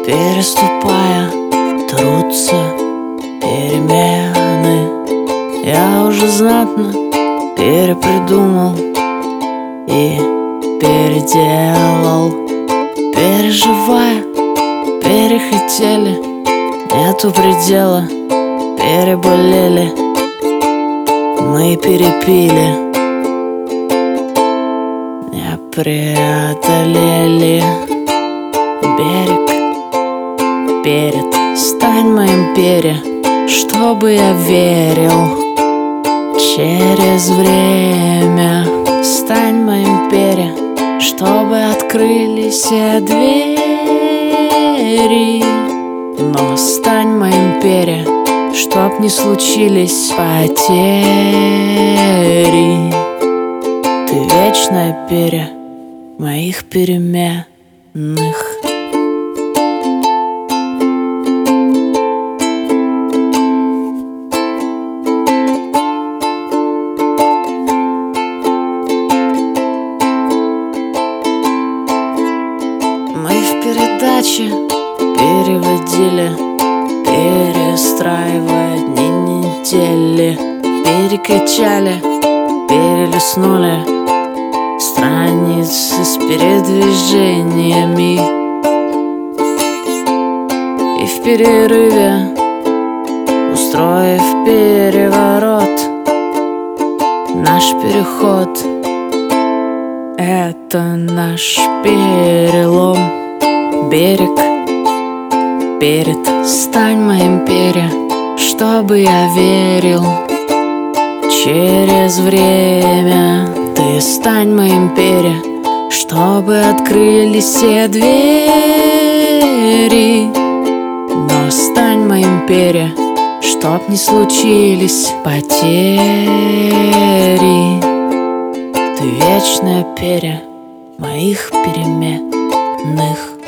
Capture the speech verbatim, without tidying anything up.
Переступая, трутся перемены. Я уже знатно перепридумал и переделал. Переживая, перехотели, нету предела. Переболели, мы перепили, не преодолели. Берег перед, стань моим перья, чтобы я верил. Через время стань моим перья, чтобы открылись все двери. Но стань моим перья, чтоб не случились потери. Ты вечное перья моих переменных. Мы в передаче переводили, перестраивая дни недели. Перекачали, перелистнули страницы с передвижениями. И в перерыве, устроив переворот, наш переход — это наш перелом. Берег перед, стань моим перья, чтобы я верил. Через время ты стань моим перья, чтобы открылись все двери. Но стань моим перья, чтоб не случились потери. Ты вечное перья моих переменных.